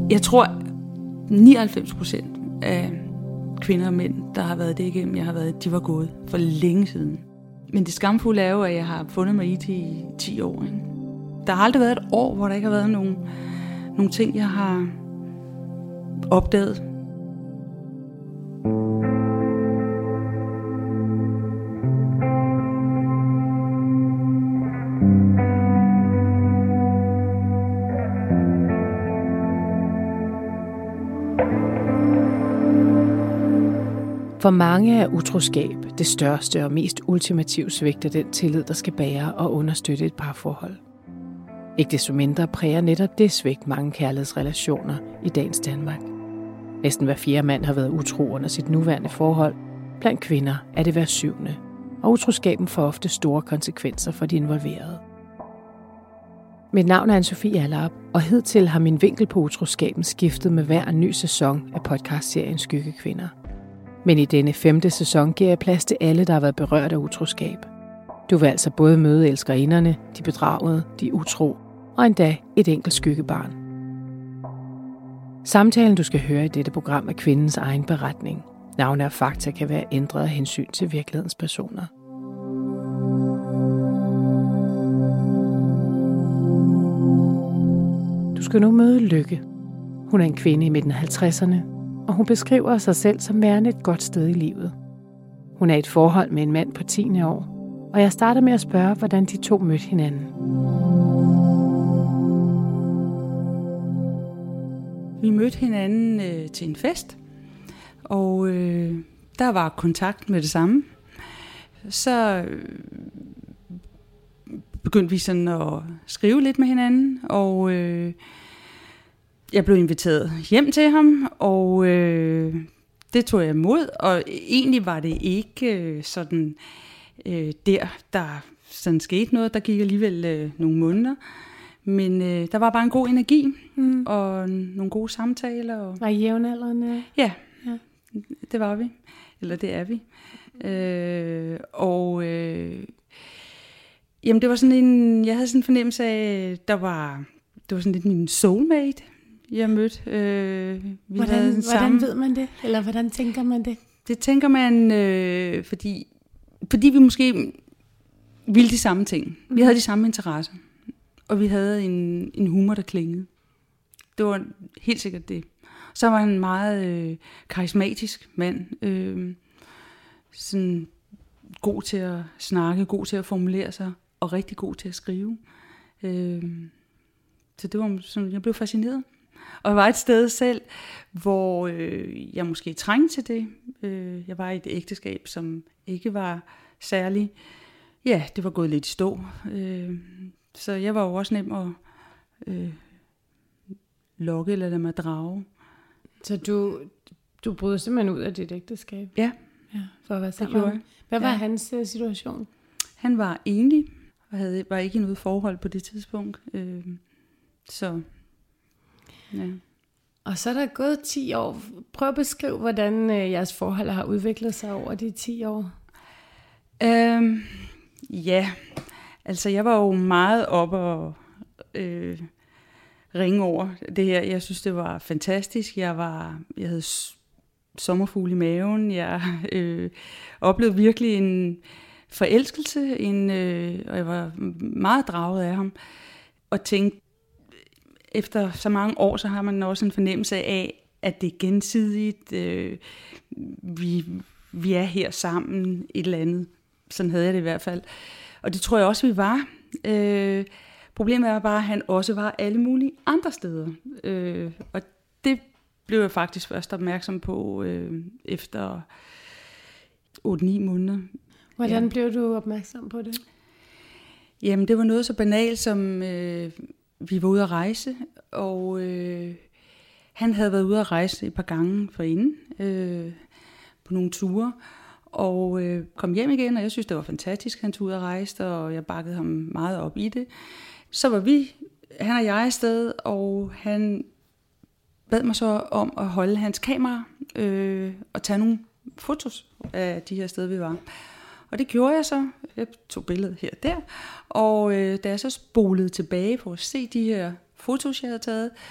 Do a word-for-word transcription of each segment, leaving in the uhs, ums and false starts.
Jeg tror, nioghalvfems procent af kvinder og mænd, der har været det igennem, jeg har været, de var gået for længe siden. Men det skamfulde er jo, at jeg har fundet mig i det i ti år. Ikke? Der har aldrig været et år, hvor der ikke har været nogen, nogle ting, jeg har opdaget. For mange er utroskab det største og mest ultimative svigt af den tillid, der skal bære og understøtte et parforhold. Ikke desto mindre præger netop det svigt mange kærlighedsrelationer i dagens Danmark. Næsten hver fjerde mand har været utro under sit nuværende forhold. Blandt kvinder er det hver syvende, og utroskaben får ofte store konsekvenser for de involverede. Mit navn er Anne-Sophie Allerup, og hidtil har min vinkel på utroskaben skiftet med hver ny sæson af podcastserien Skyggekvinder. Men i denne femte sæson giver jeg plads til alle, der har været berørt af utroskab. Du vil altså både møde elskerinderne, de bedragede, de utro og endda et enkelt skyggebarn. Samtalen, du skal høre i dette program, er kvindens egen beretning. Navne og fakta kan være ændret af hensyn til virkelighedens personer. Du skal nu møde Lykke. Hun er en kvinde i midten af halvtredserne, og hun beskriver sig selv som værende et godt sted i livet. Hun er i et forhold med en mand på tiende år, og jeg starter med at spørge, hvordan de to mødte hinanden. Vi mødte hinanden øh, til en fest, og øh, der var kontakt med det samme. Så øh, begyndte vi sådan at skrive lidt med hinanden, og øh, jeg blev inviteret hjem til ham, og øh, det tog jeg imod, og egentlig var det ikke øh, sådan øh, der, der sådan skete noget. Der gik alligevel øh, nogle måneder, men øh, der var bare en god energi, mm. og nogle gode samtaler. Og... Var I jævnaldrende? Ja, ja, det var vi, eller det er vi. Øh, og øh, jamen det var sådan en, jeg havde sådan en fornemmelse af, der var, det var sådan lidt min soulmate, jeg mødte. Øh, vi hvordan, havde hvordan samme... ved man det? Eller hvordan tænker man det? Det tænker man, øh, fordi, fordi vi måske ville de samme ting. Mm. Vi havde de samme interesser. Og vi havde en, en humor, der klingede. Det var helt sikkert det. Så var han en meget øh, karismatisk mand. Øh, sådan god til at snakke, god til at formulere sig, og rigtig god til at skrive. Øh, så det var sådan, jeg blev fascineret. Og jeg var et sted selv, hvor øh, jeg måske trængte til det. Øh, jeg var i et ægteskab, som ikke var særlig... Ja, det var gået lidt i stå. Øh, så jeg var jo også nem at øh, lokke eller lade mig drage. Så du, du brød simpelthen ud af dit ægteskab? Ja. Ja, for at være sammen. Hvad var ja. hans uh, situation? Han var enlig, og havde, var ikke i noget forhold på det tidspunkt. Øh, så... Ja. Og så er der gået ti år. Prøv at beskrive, hvordan øh, jeres forhold har udviklet sig over de ti år. Øhm, ja, altså jeg var jo meget oppe og øh, ringe over det her. Jeg synes, det var fantastisk. Jeg, var, jeg havde sommerfugle i maven. Jeg øh, oplevede virkelig en forelskelse, en, øh, og jeg var meget draget af ham. Og tænkte, efter så mange år, så har man også en fornemmelse af, at det er gensidigt. Øh, vi, vi er her sammen, et eller andet. Sådan havde jeg det i hvert fald. Og det tror jeg også, vi var. Øh, problemet er bare, at han også var alle mulige andre steder. Øh, og det blev jeg faktisk først opmærksom på øh, efter otte ni måneder. Hvordan ja. blev du opmærksom på det? Jamen, det var noget så banalt som... Øh, Vi var ude at rejse, og øh, han havde været ude at rejse et par gange forinden øh, på nogle ture, og øh, kom hjem igen, og jeg synes, det var fantastisk, han tog ud at rejse, og jeg bakkede ham meget op i det. Så var vi, han og jeg afsted, og han bad mig så om at holde hans kamera øh, og tage nogle fotos af de her steder, vi var. Og det gjorde jeg så. Jeg tog billedet her og der. Og øh, da jeg så spolede tilbage for at se de her fotos, jeg havde taget,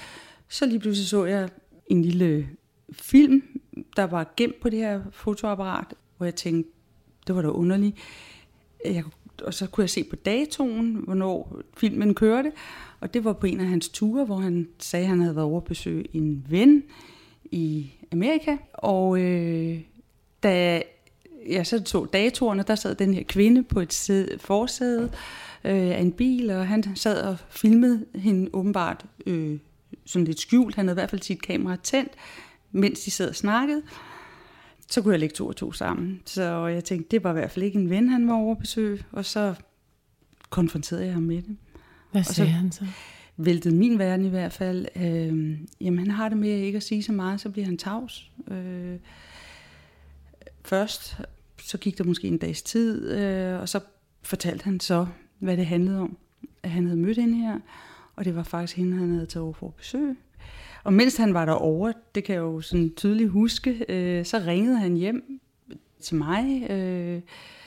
Så lige pludselig så jeg en lille film, der var gemt på det her fotoapparat, hvor jeg tænkte, det var da underligt. Jeg, og så kunne jeg se på datoen, hvornår filmen kørte, og det var på en af hans ture, hvor han sagde, at han havde været over at besøge en ven i Amerika. Og øh, da jeg så så datorerne, der sad den her kvinde på et sæde, forsæde øh, af en bil, og han sad og filmede hende åbenbart øh, sådan lidt skjult. Han havde i hvert fald sit kamera tændt, mens de sad og snakkede. Så kunne jeg lægge to og to sammen. Så jeg tænkte, det var i hvert fald ikke en ven, han var over at besøge. Og så konfronterede jeg ham med det. Hvad sagde han så? Væltede min verden i hvert fald. Øh, jamen, han har det med ikke at sige så meget, så bliver han tavs. Øh, først, så gik der måske en dags tid, øh, og så fortalte han så, hvad det handlede om. At han havde mødt hende her, og det var faktisk hende, han havde taget over for at besøge. Og mens han var derovre, det kan jeg jo sådan tydeligt huske, øh, så ringede han hjem til mig, øh,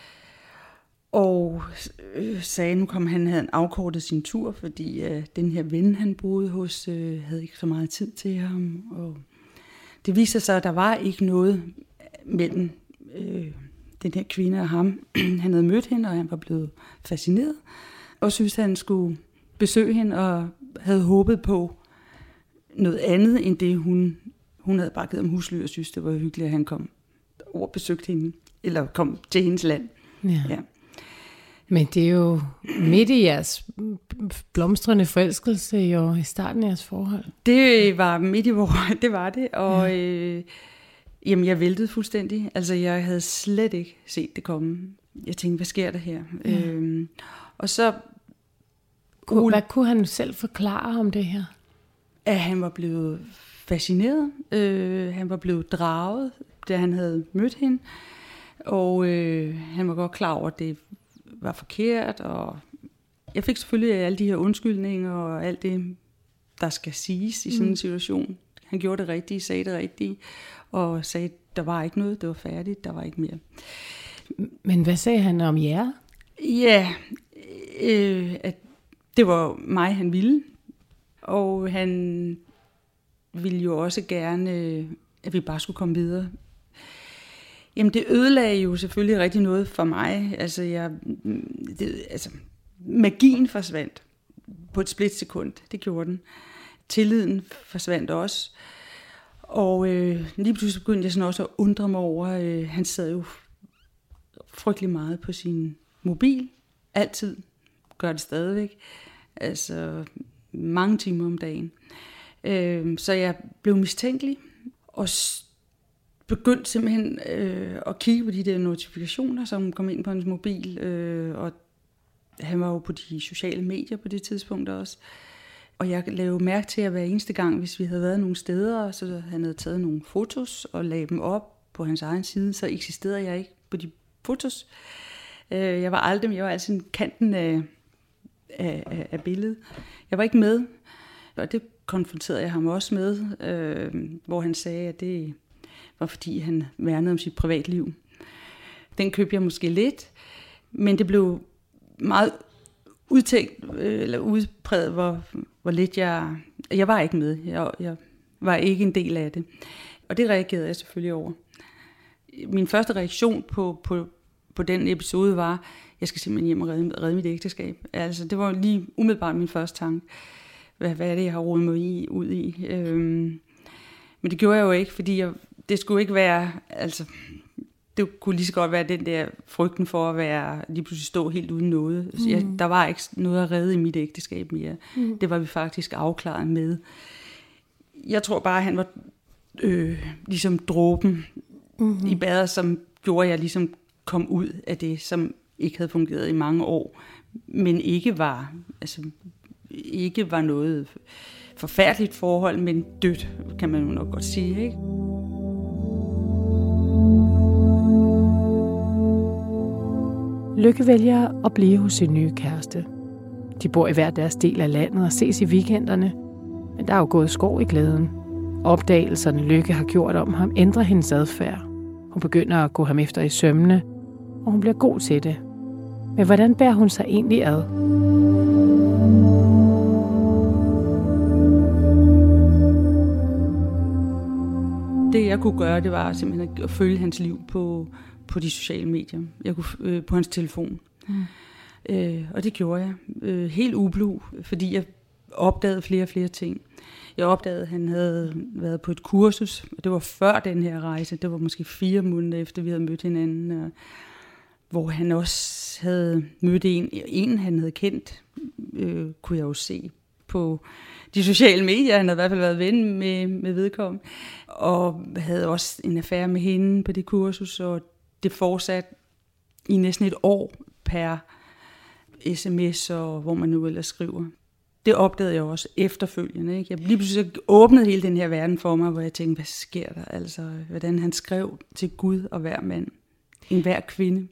og øh, sagde, nu kom han, havde afkortet sin tur, fordi øh, den her ven, han boede hos, øh, havde ikke så meget tid til ham. Og det viste sig, at der var ikke noget mellem øh, den her kvinde og ham. Han havde mødt hende, og han var blevet fascineret, og syntes, han skulle besøge hende, og havde håbet på noget andet, end det hun, hun havde bare givet om husly, og synes, det var hyggeligt, at han kom over og besøgte hende, eller kom til hendes land. Ja. Ja. Men det er jo midt i jeres blomstrende forelskelse, jo i starten af jeres forhold. Det var midt i vores, det var det, og ja. øh, jamen, jeg væltede fuldstændig. Altså, jeg havde slet ikke set det komme. Jeg tænkte, hvad sker der her? Ja. Øhm, og så... Kunne, hvad kunne han selv forklare om det her? At han var blevet fascineret. Øh, han var blevet draget, da han havde mødt hende. Og øh, han var godt klar over, at det var forkert. Og jeg fik selvfølgelig alle de her undskyldninger og alt det, der skal siges i sådan en mm. situation. Han gjorde det rigtige, sagde det rigtige, og sagde, at der var ikke noget, det var færdigt, der var ikke mere. Men hvad sagde han om jer? Ja, øh, at det var mig, han ville. Og han ville jo også gerne, at vi bare skulle komme videre. Jamen, det ødelagde jo selvfølgelig rigtig noget for mig. Altså, jeg, det, altså magien forsvandt på et splitsekund. Det gjorde den. Tilliden forsvandt også. Og øh, lige pludselig begyndte jeg sådan også at undre mig over, øh, han sad jo frygtelig meget på sin mobil. Altid. Gør det stadigvæk. Altså mange timer om dagen. Øh, så jeg blev mistænkelig, og begyndte simpelthen øh, at kigge på de der notifikationer, som kom ind på hans mobil, øh, og han var jo på de sociale medier på det tidspunkt også. Og jeg lavede mærke til, at hver eneste gang, hvis vi havde været nogle steder, så han havde taget nogle fotos og lagde dem op på hans egen side, så eksisterede jeg ikke på de fotos. Øh, jeg var aldrig, jeg var altid kanten af, af, af billedet. Jeg var ikke med, og det konfronterede jeg ham også med, øh, hvor han sagde, at det var fordi, han værnede om sit privatliv. Den købte jeg måske lidt, men det blev meget udtænkt, eller udpræget, hvor, hvor lidt jeg... Jeg var ikke med. Jeg, jeg var ikke en del af det. Og det reagerede jeg selvfølgelig over. Min første reaktion på, på, på den episode var, jeg skal simpelthen hjem og redde, redde mit ægteskab. Altså, det var lige umiddelbart min første tanke. Hvad, hvad er det, jeg har rodet mig i, ud i? Øhm, men det gjorde jeg jo ikke, fordi jeg, det skulle ikke være... Altså, det kunne lige så godt være den der frygten for at være lige pludselig stå helt uden noget. Mm. Jeg, der var ikke noget at redde i mit ægteskab mere. Mm. Det var vi faktisk afklaret med. Jeg tror bare, at han var øh, ligesom dråben mm-hmm. i badet, som gjorde, at jeg ligesom kom ud af det, som ikke havde fungeret i mange år, men ikke var, altså, ikke var noget forfærdeligt forhold, men dødt, kan man jo nok godt sige, ikke? Lykke vælger at blive hos sin nye kæreste. De bor i hver deres del af landet og ses i weekenderne, men der er jo gået skov i glæden. Opdagelserne Lykke har gjort om ham ændrer hendes adfærd. Hun begynder at gå ham efter i sømmene, og hun bliver god til det. Men hvordan bærer hun sig egentlig ad? det jeg kunne gøre, det var simpelthen at følge hans liv på, på de sociale medier. Jeg kunne, øh, på hans telefon. Mm. Øh, og det gjorde jeg. Øh, helt ublu, fordi jeg opdagede flere og flere ting. Jeg opdagede, at han havde været på et kursus, og det var før den her rejse. Det var måske fire måneder efter, vi havde mødt hinanden. Og, hvor han også havde mødt en, en han havde kendt, øh, kunne jeg jo se på de sociale medier. Han havde i hvert fald været ven med, med vedkommende, og havde også en affære med hende på det kursus, og det fortsatte i næsten et år per sms, og hvor man nu ellers skriver. Det opdagede jeg også efterfølgende. Ikke? Jeg lige pludselig åbnede hele den her verden for mig, hvor jeg tænkte, hvad sker der? Altså, hvordan han skrev til Gud og hver mand, en hver kvinde.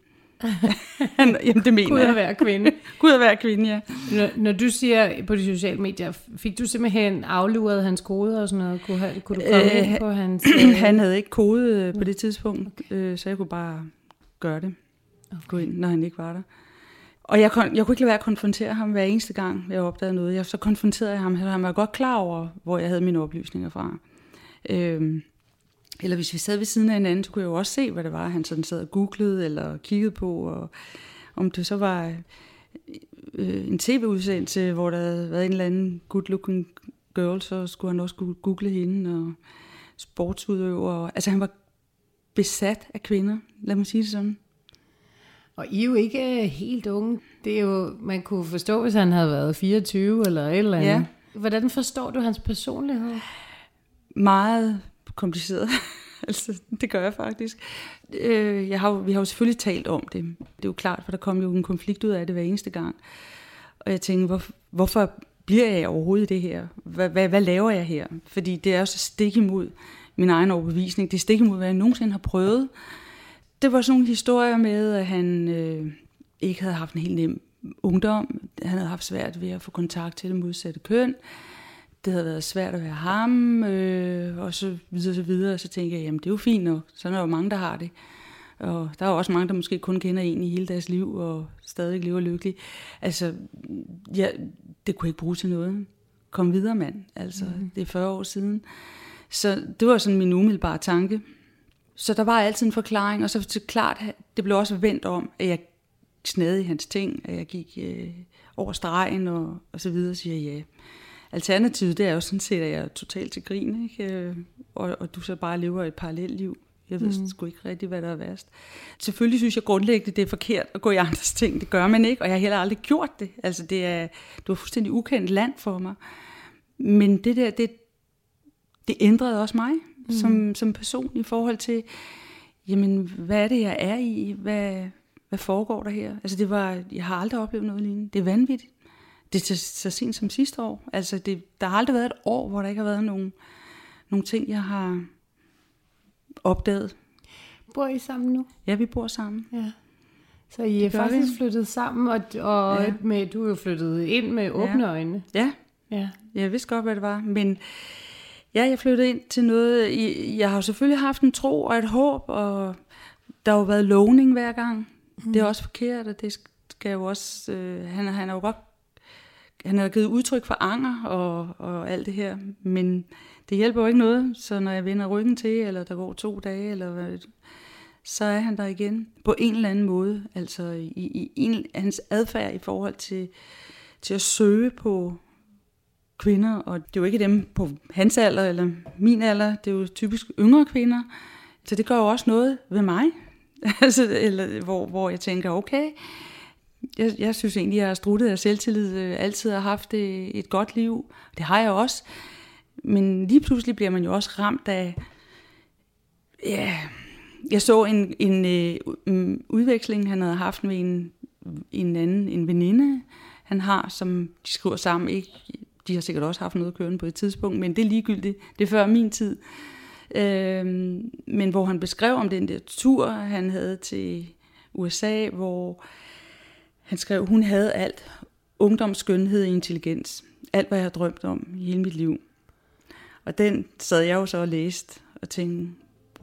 Jamen, det mener Gud og hver kvinde. Gud og hver kvinde, ja. Når, når du siger på de sociale medier, fik du simpelthen afluret hans kode og sådan noget? Kunne, have, kunne du komme øh, ind på hans... Øh... Han havde ikke kode på det tidspunkt, øh, så jeg kunne bare gøre det. Okay. Gå ind, når han ikke var der. Og jeg, kon- jeg kunne ikke lade være at konfrontere ham hver eneste gang, jeg opdagede noget. Jeg, så konfronterede jeg ham, så han var godt klar over, hvor jeg havde mine oplysninger fra. Øh, Eller hvis vi sad ved siden af hinanden, så kunne jeg jo også se, hvad det var, han sådan sad og googlede eller kiggede på. Og om det så var øh, en tv-udsendelse, hvor der havde været en eller anden good-looking girl, så skulle han også google hende, og sportsudøver. Altså han var besat af kvinder, lad mig sige det sådan. Og I er jo ikke helt unge. Det er jo, man kunne forstå, hvis han havde været fireogtyve eller et eller andet. Ja. Hvordan forstår du hans personlighed? Meget kompliceret. Altså, det gør jeg faktisk. Øh, jeg har, vi har jo selvfølgelig talt om det. Det er jo klart, for der kom jo en konflikt ud af det hver eneste gang. Og jeg tænkte, hvor, hvorfor bliver jeg overhovedet i det her? Hvad, hvad, hvad laver jeg her? Fordi det er jo så stik imod min egen overbevisning. Det er stik imod, hvad jeg nogensinde har prøvet. Det var sådan nogle historier med, at han øh, ikke havde haft en helt nem ungdom. Han havde haft svært ved at få kontakt til det modsatte køn. Det havde været svært at være ham, øh, og så videre, så videre. Og så tænkte jeg, jamen det er jo fint nok. Sådan er der jo mange, der har det. Og der er jo også mange, der måske kun kender en i hele deres liv, og stadig lever lykkelig. Altså, ja, det kunne jeg ikke bruge til noget. Kom videre, mand. Altså, mm-hmm. Det er fyrre år siden. Så det var sådan min umiddelbare tanke. Så der var altid en forklaring, og så til klart, det blev også vendt om, at jeg snadede i hans ting, at jeg gik øh, over stregen, og, og så videre, siger ja. Alternativet, det er jo sådan set, at jeg er totalt til grin, ikke? Og, og du så bare lever et parallelt liv. Jeg ved mm. sgu ikke rigtig, hvad der er værst. Selvfølgelig synes jeg grundlæggende, det er forkert at gå i andres ting. Det gør man ikke, og jeg har heller aldrig gjort det. Altså, det er, det var fuldstændig ukendt land for mig. Men det der, det, det ændrede også mig mm. som, som person i forhold til, jamen, hvad er det, jeg er i? Hvad, hvad foregår der her? Altså, det var, jeg har aldrig oplevet noget lignende. Det er vanvittigt. Det er så, så sent som sidste år. Altså, det, der har aldrig været et år, hvor der ikke har været nogen, nogle ting, jeg har opdaget. Bor I sammen nu? Ja, vi bor sammen. Ja. Så I er faktisk vi. flyttet sammen, og, og ja. med, du er jo flyttet ind med åbne ja. øjne. Ja. ja, jeg vidste godt, hvad det var. Men ja, jeg flyttede ind til noget. Jeg har jo selvfølgelig haft en tro og et håb, og der har jo været lovning hver gang. Mm. Det er også forkert, og det skal jo også... Øh, han, han har jo godt... Han har givet udtryk for anger og, og alt det her, men det hjælper jo ikke noget, så når jeg vender ryggen til, eller der går to dage, eller hvad, så er han der igen på en eller anden måde. Altså i, i en, hans adfærd i forhold til, til at søge på kvinder, og det er jo ikke dem på hans alder eller min alder, det er jo typisk yngre kvinder, så det gør jo også noget ved mig, altså, eller, hvor, hvor jeg tænker, okay, Jeg, jeg synes egentlig, jeg har struttet af selvtillid, øh, altid har haft et, et godt liv. Det har jeg også. Men lige pludselig bliver man jo også ramt af... Ja, jeg så en, en øh, udveksling, han havde haft med en, en anden, en veninde, han har, som de skriver sammen. Ikke, de har sikkert også haft noget kørende på et tidspunkt, men det er ligegyldigt. Det er før min tid. Øh, men hvor han beskrev om den der tur, han havde til U S A, hvor... Han skrev, hun havde alt. Ungdom, skønhed og intelligens. Alt, hvad jeg har drømt om i hele mit liv. Og den sad jeg jo så og læste og tænkte,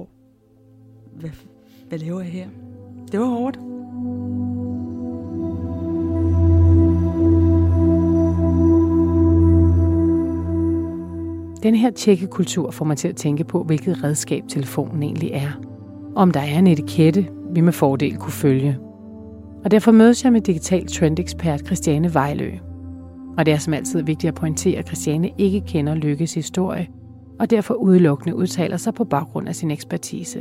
hvad, hvad laver jeg her? Det var hårdt. Den her tjekkekultur får mig til at tænke på, hvilket redskab telefonen egentlig er. Om der er en etikette, vi med fordel kunne følge. Og derfor mødes jeg med digital trendekspert Christiane Vejlø. Og det er som altid vigtigt at pointere, at Christiane ikke kender Lykkes historie, og derfor udelukkende udtaler sig på baggrund af sin ekspertise.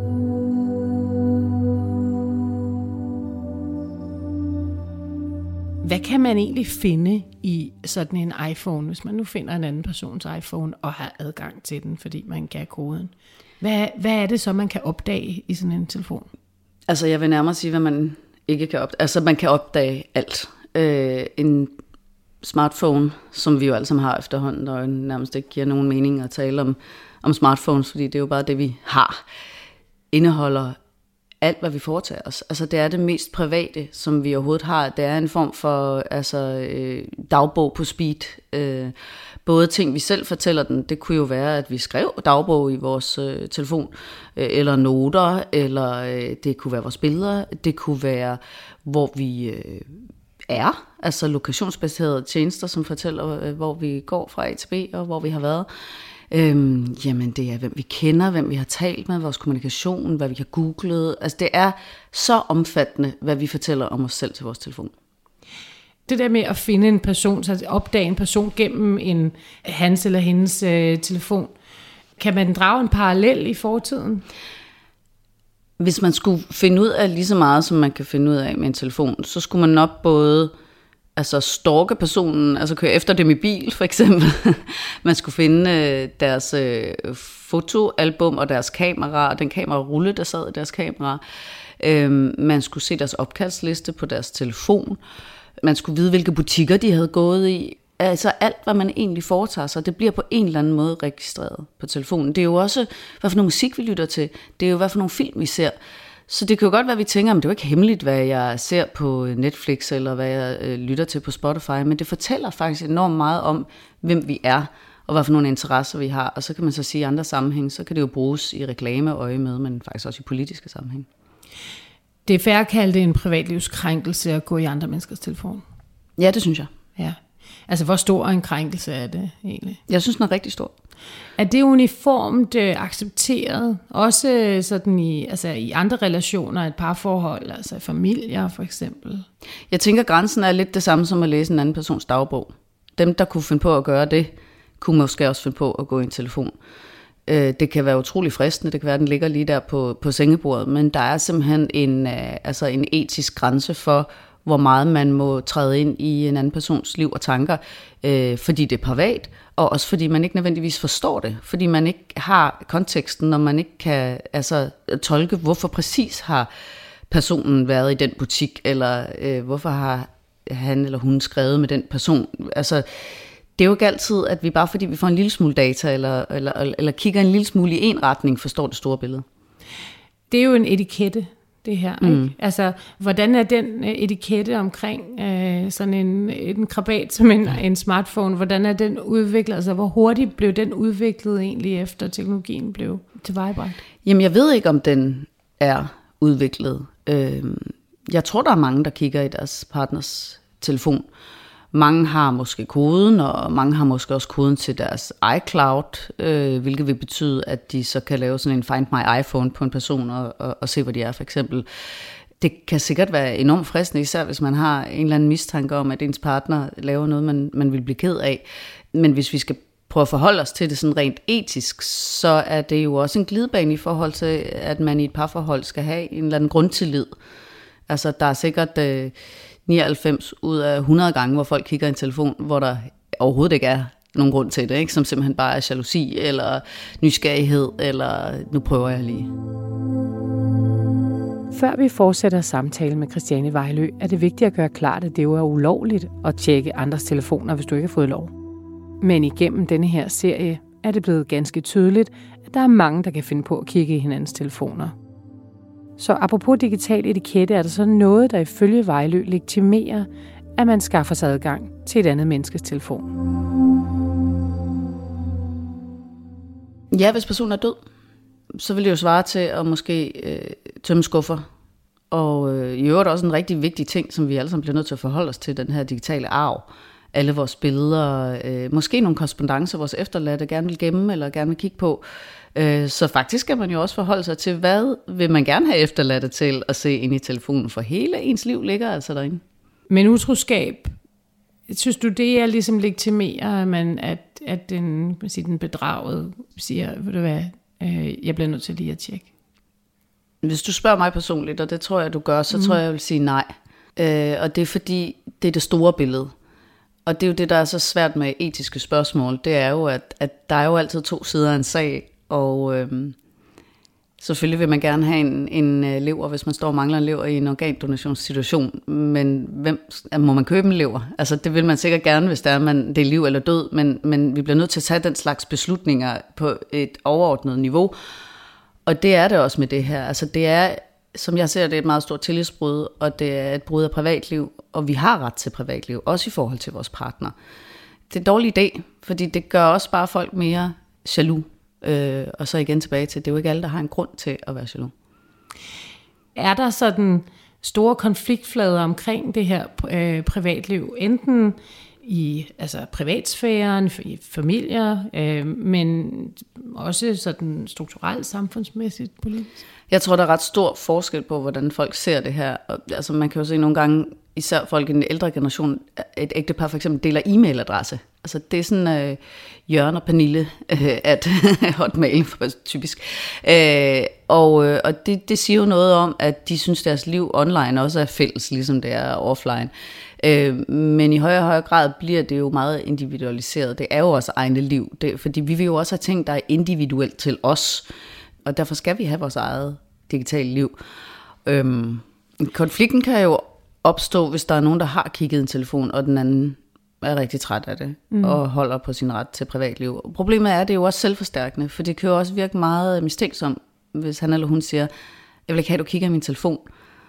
Hvad kan man egentlig finde i sådan en iPhone, hvis man nu finder en anden persons iPhone og har adgang til den, fordi man kan koden? Hvad, hvad er det så, man kan opdage i sådan en telefon? Altså, jeg vil nærmere sige, hvad man ikke kan opdage. Altså, man kan opdage alt. Øh, en smartphone, som vi jo alle sammen har efterhånden, og nærmest ikke giver nogen mening at tale om, om smartphones, fordi det er jo bare det, vi har, indeholder alt, hvad vi foretager os. Altså, det er det mest private, som vi overhovedet har. Det er en form for altså, øh, dagbog på speed. Øh, både ting, vi selv fortæller den, det kunne jo være, at vi skrev dagbog i vores øh, telefon, øh, eller noter, eller øh, det kunne være vores billeder, det kunne være, hvor vi øh, er, altså lokationsbaserede tjenester, som fortæller, øh, hvor vi går fra A til B, og hvor vi har været. Øhm, jamen det er, hvem vi kender, hvem vi har talt med, vores kommunikation, hvad vi har googlet. Altså det er så omfattende, hvad vi fortæller om os selv til vores telefon. Det der med at finde en person, så opdage en person gennem en hans eller hendes øh, telefon, kan man drage en parallel i fortiden? Hvis man skulle finde ud af lige så meget, som man kan finde ud af med en telefon, så skulle man nok både altså stalke personen, altså køre efter dem i bil for eksempel. Man skulle finde øh, deres øh, fotoalbum og deres kamera, og den kamerarulle, der sad i deres kamera. Øh, man skulle se deres opkaldsliste på deres telefon. Man skulle vide, hvilke butikker de havde gået i. Altså alt, hvad man egentlig foretager sig, det bliver på en eller anden måde registreret på telefonen. Det er jo også, hvad for noget musik vi lytter til. Det er jo, hvad for nogle film vi ser. Så det kan jo godt være, at vi tænker, at det er jo ikke hemmeligt, hvad jeg ser på Netflix, eller hvad jeg øh, lytter til på Spotify, men det fortæller faktisk enormt meget om, hvem vi er, og hvad for nogle interesser vi har. Og så kan man så sige i andre sammenhæng, så kan det jo bruges i reklameøje med, men faktisk også i politiske sammenhæng. Det er fair at kalde det en privatlivskrænkelse at gå i andre menneskers telefon. Ja, det synes jeg. Ja. Altså, hvor stor en krænkelse er det egentlig? Jeg synes, den er rigtig stor. Er det uniformt øh, accepteret, også sådan i, altså i andre relationer, et parforhold, altså i familier for eksempel? Jeg tænker, grænsen er lidt det samme som at læse en anden persons dagbog. Dem, der kunne finde på at gøre det, kunne måske også finde på at gå i en telefon. Øh, det kan være utrolig fristende, det kan være, at den ligger lige der på, på sengebordet, men der er simpelthen en, øh, altså en etisk grænse for, hvor meget man må træde ind i en anden persons liv og tanker, øh, fordi det er privat, og også fordi man ikke nødvendigvis forstår det, fordi man ikke har konteksten, og man ikke kan altså, tolke, hvorfor præcis har personen været i den butik, eller øh, hvorfor har han eller hun skrevet med den person. Altså, det er jo ikke altid, at vi bare fordi vi får en lille smule data, eller, eller, eller kigger en lille smule i en retning, forstår det store billede. Det er jo en etikette, det her. Mm. Ikke? Altså, hvordan er den etikette omkring øh, sådan en, en krabat som en, en smartphone, hvordan er den udviklet? Altså, hvor hurtigt blev den udviklet egentlig, efter teknologien blev tilvejebragt? Jamen, jeg ved ikke, om den er udviklet. Øh, jeg tror, der er mange, der kigger i deres partners telefon. Mange har måske koden, og mange har måske også koden til deres iCloud, øh, hvilket vil betyde, at de så kan lave sådan en Find My iPhone på en person og, og, og se, hvor de er, for eksempel. Det kan sikkert være enormt fristende, især hvis man har en eller anden mistanke om, at ens partner laver noget, man, man vil blive ked af. Men hvis vi skal prøve at forholde os til det sådan rent etisk, så er det jo også en glidebane i forhold til, at man i et parforhold skal have en eller anden grundtillid. Altså, der er sikkert øh, nioghalvfems ud af hundrede gange, hvor folk kigger i en telefon, hvor der overhovedet ikke er nogen grund til det, ikke? Som simpelthen bare er jalousi, eller nysgerrighed, eller nu prøver jeg lige. Før vi fortsætter samtalen med Christiane Vejlø, er det vigtigt at gøre klart, at det jo er ulovligt at tjekke andres telefoner, hvis du ikke har fået lov. Men igennem denne her serie er det blevet ganske tydeligt, at der er mange, der kan finde på at kigge i hinandens telefoner. Så apropos digital etikette, er der så noget, der ifølge Vejlø legitimerer, at man skaffer sig adgang til et andet menneskes telefon. Ja, hvis personen er død, så vil det jo svare til at måske øh, tømme skuffer. Og øh, i øvrigt også en rigtig vigtig ting, som vi alle sammen bliver nødt til at forholde os til, den her digitale arv, alle vores billeder, øh, måske nogle korrespondancer, vores efterladte gerne vil gemme eller gerne vil kigge på. Øh, så faktisk skal man jo også forholde sig til, hvad vil man gerne have efterladte til at se ind i telefonen, for hele ens liv ligger altså derinde. Men utroskab, synes du, det er ligesom legitimerer, at, man, at, at den, man siger, den bedragede siger, ved du hvad, øh, jeg bliver nødt til lige at tjekke? Hvis du spørger mig personligt, og det tror jeg, du gør, så mm. tror jeg, jeg vil sige nej. Øh, og det er fordi, det er det store billede. Og det er jo det, der er så svært med etiske spørgsmål. Det er jo, at, at der er jo altid to sider af en sag, og øhm, selvfølgelig vil man gerne have en, en lever, hvis man står og mangler en lever i en organdonationssituation, men hvem, må man købe en lever? Altså det vil man sikkert gerne, hvis det er, man, det er liv eller død, men, men vi bliver nødt til at tage den slags beslutninger på et overordnet niveau, og det er det også med det her. Altså det er, som jeg ser, det er et meget stort tillidsbrud, og det er et brud af privatliv, og vi har ret til privatliv, også i forhold til vores partner. Det er en dårlig idé, fordi det gør også bare folk mere jaloux. Øh, og så igen tilbage til, det er jo ikke alle, der har en grund til at være jaloux. Er der sådan store konfliktflader omkring det her øh, privatliv, enten i altså privatsfæren, i familier, øh, men også sådan strukturelt, samfundsmæssigt, politisk? Jeg tror, der er ret stor forskel på, hvordan folk ser det her. Altså man kan jo se nogle gange, især folk i den ældre generation, et ægtepar for eksempel deler e-mailadresse. Altså det er sådan øh, Jørgen og Pernille øh, at hotmail typisk. Øh, og øh, og det, det siger jo noget om, at de synes, deres liv online også er fælles, ligesom det er offline. Øh, men i højere og højere grad bliver det jo meget individualiseret. Det er jo også egne liv, det, fordi vi vil jo også have ting, der er individuelt til os. Og derfor skal vi have vores eget digitale liv. Øhm, konflikten kan jo opstå, hvis der er nogen, der har kigget en telefon, og den anden er rigtig træt af det, mm. og holder på sin ret til privatliv. Problemet er, at det er jo også selvforstærkende, for det kan jo også virke meget mistænksom, hvis han eller hun siger, jeg vil ikke have, at du kigger i min telefon.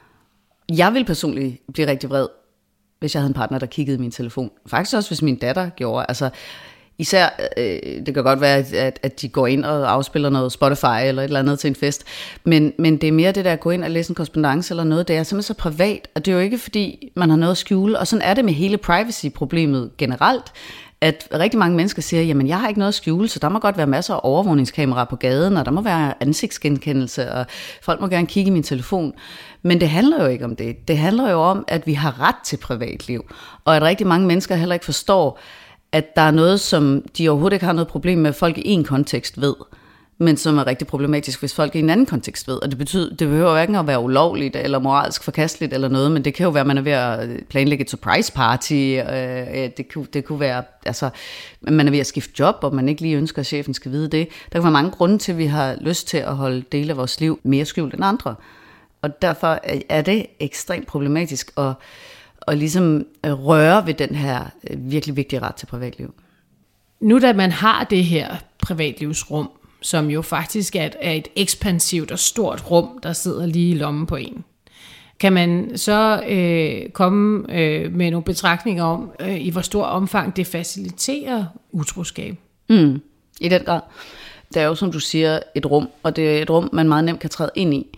Jeg vil personligt blive rigtig vred, hvis jeg havde en partner, der kiggede i min telefon. Faktisk også, hvis min datter gjorde. Altså, især, øh, det kan godt være, at, at de går ind og afspiller noget Spotify eller et eller andet til en fest, men, men det er mere det der at gå ind og læse en korrespondance eller noget, det er simpelthen så privat, og det er jo ikke fordi, man har noget at skjule, og sådan er det med hele privacy-problemet generelt, at rigtig mange mennesker siger, jamen jeg har ikke noget at skjule, så der må godt være masser af overvågningskameraer på gaden, og der må være ansigtsgenkendelse, og folk må gerne kigge i min telefon. Men det handler jo ikke om det. Det handler jo om, at vi har ret til privatliv, og at rigtig mange mennesker heller ikke forstår, at der er noget, som de overhovedet ikke har noget problem med, at folk i en kontekst ved, men som er rigtig problematisk, hvis folk i en anden kontekst ved. Og det betyder, det behøver hverken at være ulovligt eller moralsk forkasteligt eller noget, men det kan jo være, at man er ved at planlægge et surprise party. Øh, det, kunne, det kunne være, altså, man er ved at skifte job, og man ikke lige ønsker, at chefen skal vide det. Der kan være mange grunde til, at vi har lyst til at holde dele af vores liv mere skjult end andre. Og derfor er det ekstremt problematisk at, at ligesom røre ved den her virkelig vigtige ret til privatliv. Nu da man har det her privatlivsrum, som jo faktisk er et, er et ekspansivt og stort rum, der sidder lige i lommen på en, kan man så øh, komme øh, med nogle betragtninger om, øh, i hvor stor omfang det faciliterer utroskab? Mm, I den grad. Det er jo, som du siger, et rum, og det er et rum, man meget nemt kan træde ind i.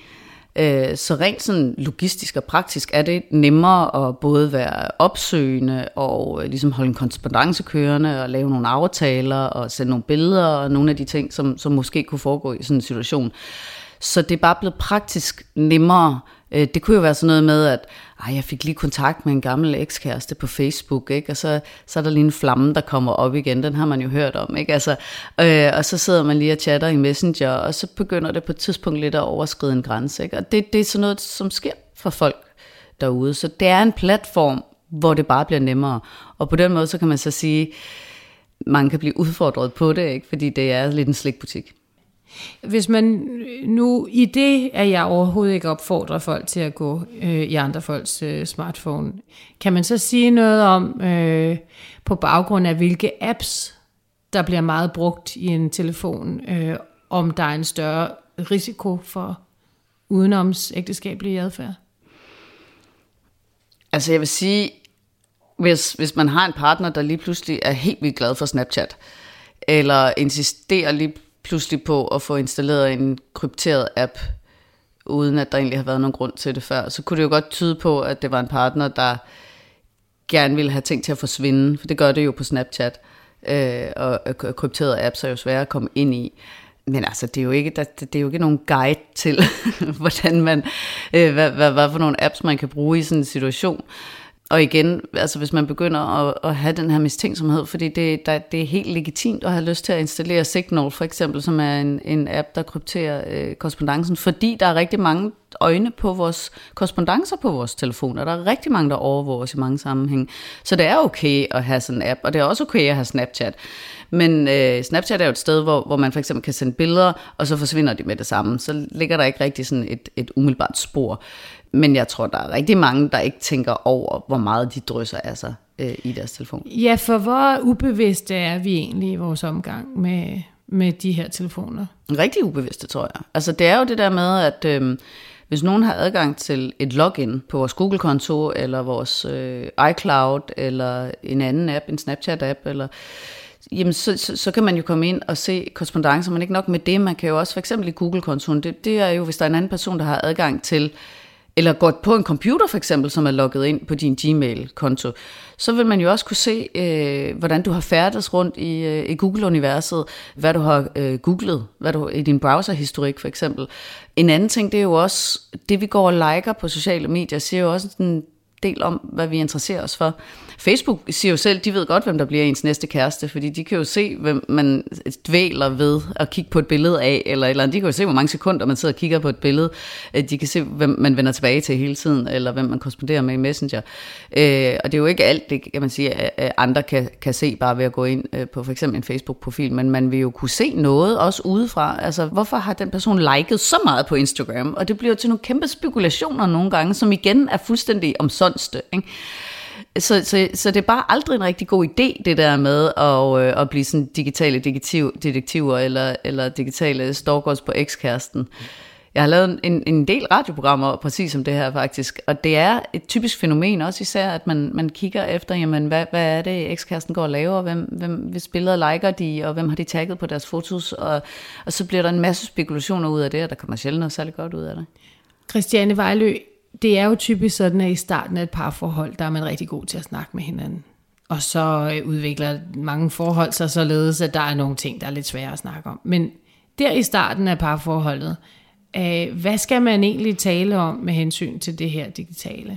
Så rent sådan logistisk og praktisk er det nemmere at både være opsøgende og ligesom holde en korrespondance kørende og lave nogle aftaler og sende nogle billeder og nogle af de ting, som, som måske kunne foregå i sådan en situation. Så det er bare blevet praktisk nemmere. Det kunne jo være sådan noget med, at ej, jeg fik lige kontakt med en gammel ekskæreste på Facebook, ikke? Og så, så er der lige en flamme, der kommer op igen. Den har man jo hørt om, ikke? Altså, øh, og så sidder man lige og chatter i Messenger, og så begynder det på et tidspunkt lidt at overskride en grænse, ikke? Og det, det er sådan noget, som sker for folk derude. Så det er en platform, hvor det bare bliver nemmere. Og på den måde, så kan man så sige, man kan blive udfordret på det, ikke? Fordi det er lidt en slikbutik. Hvis man nu, i det at jeg overhovedet ikke opfordrer folk til at gå øh, i andre folks øh, smartphone, kan man så sige noget om, øh, på baggrund af hvilke apps, der bliver meget brugt i en telefon, øh, om der er en større risiko for udenoms ægteskabelig adfærd? Altså jeg vil sige, hvis, hvis man har en partner, der lige pludselig er helt vildt glad for Snapchat, eller insisterer lige pludselig på at få installeret en krypteret app, uden at der egentlig har været nogen grund til det før, så kunne det jo godt tyde på, at det var en partner, der gerne vil have ting til at forsvinde, for det gør det jo på Snapchat, øh, og, og krypterede apps er jo svære at komme ind i. Men altså, det er jo ikke, der, det er jo ikke nogen guide til, hvordan man, øh, hvad, hvad, hvad for nogle apps man kan bruge i sådan en situation. Og igen, altså hvis man begynder at, at have den her mistænksomhed, fordi det, der, det er helt legitimt at have lyst til at installere Signal for eksempel, som er en, en app, der krypterer øh, korrespondancen, fordi der er rigtig mange øjne på vores korrespondancer på vores telefoner. Der er rigtig mange, der overvåger os i mange sammenhænge. Så det er okay at have sådan en app, og det er også okay at have Snapchat. Men øh, Snapchat er jo et sted, hvor, hvor man for eksempel kan sende billeder, og så forsvinder de med det samme. Så ligger der ikke rigtig sådan et, et umiddelbart spor. Men jeg tror, der er rigtig mange, der ikke tænker over, hvor meget de drysser af sig øh, i deres telefon. Ja, for hvor ubevidste er vi egentlig i vores omgang med, med de her telefoner? Rigtig ubevidste, tror jeg. Altså det er jo det der med, at øh, hvis nogen har adgang til et login på vores Google-konto, eller vores øh, iCloud, eller en anden app, en Snapchat-app, eller... Jamen, så, så, så kan man jo komme ind og se korrespondancer, men ikke nok med det. Man kan jo også, for eksempel i Google-kontoen, det, det er jo, hvis der er en anden person, der har adgang til, eller går på en computer for eksempel, som er logget ind på din Gmail-konto, så vil man jo også kunne se, øh, hvordan du har færdes rundt i, øh, i Google-universet, hvad du har øh, googlet, hvad du i din browser-historik for eksempel. En anden ting, det er jo også, det vi går og liker på sociale medier, siger jo også en del om, hvad vi interesserer os for. Facebook siger jo selv, de ved godt, hvem der bliver ens næste kæreste, fordi de kan jo se, hvem man dvæler ved at kigge på et billede af, eller eller andet. De kan jo se, hvor mange sekunder man sidder og kigger på et billede. De kan se, hvem man vender tilbage til hele tiden, eller hvem man korresponderer med i Messenger. Øh, og det er jo ikke alt, det kan man sige, at andre kan, kan se bare ved at gå ind på for eksempel en Facebook-profil, men man vil jo kunne se noget også udefra. Altså, hvorfor har den person liket så meget på Instagram? Og det bliver jo til nogle kæmpe spekulationer nogle gange, som igen er fuldstændig omsonste, ikke? Så, så, så det er bare aldrig en rigtig god idé, det der med at, øh, at blive sådan digitale detektiv, detektiver eller, eller digitale stalkers på ekskæresten. Jeg har lavet en, en del radioprogrammer præcis om det her faktisk, og det er et typisk fænomen også især, at man, man kigger efter, jamen, hvad, hvad er det, ekskæresten går og laver, hvem, hvem, hvis billeder liker de, og hvem har de tagget på deres fotos, og, og så bliver der en masse spekulationer ud af det, og der kommer sjældent noget særlig godt ud af det. Christiane Vejlø, det er jo typisk sådan, at i starten af et parforhold, der er man rigtig god til at snakke med hinanden. Og så udvikler mange forhold sig således, at der er nogle ting, der er lidt svære at snakke om. Men der i starten af parforholdet, hvad skal man egentlig tale om med hensyn til det her digitale?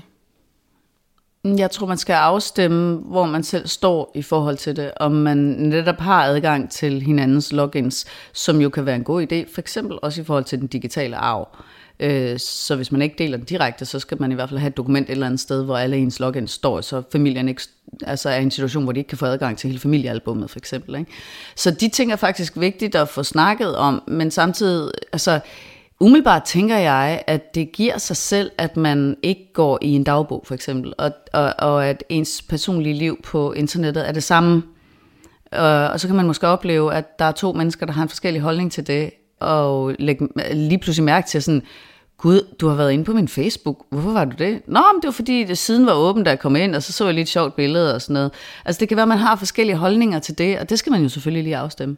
Jeg tror, man skal afstemme, hvor man selv står i forhold til det, om man netop har adgang til hinandens logins, som jo kan være en god idé, for eksempel også i forhold til den digitale arv. Så hvis man ikke deler den direkte, så skal man i hvert fald have et dokument et eller andet sted, hvor alle ens logins står, så familien ikke altså er i en situation, hvor de ikke kan få adgang til hele familiealbummet for eksempel, ikke? Så de ting er faktisk vigtigt at få snakket om, men samtidig, altså umiddelbart tænker jeg, at det giver sig selv, at man ikke går i en dagbog for eksempel, og, og, og at ens personlige liv på internettet er det samme. Og, og så kan man måske opleve, at der er to mennesker, der har en forskellig holdning til det, og lægge lige pludselig mærke til sådan, gud, du har været inde på min Facebook, hvorfor var du det? Nå, men det var fordi, det siden var åbent, da jeg kom ind, og så så jeg lidt sjovt billede og sådan noget. Altså det kan være, at man har forskellige holdninger til det, og det skal man jo selvfølgelig lige afstemme.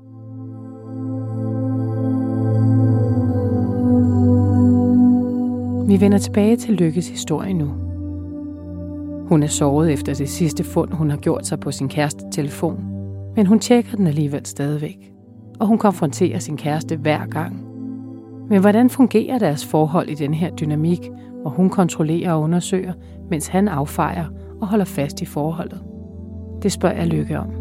Vi vender tilbage til Lykkes historie nu. Hun er såret efter det sidste fund, hun har gjort sig på sin kæreste telefon, men hun tjekker den alligevel stadigvæk. Og hun konfronterer sin kæreste hver gang. Men hvordan fungerer deres forhold i den her dynamik, hvor hun kontrollerer og undersøger, mens han affejer og holder fast i forholdet? Det spørger jeg Lykke om.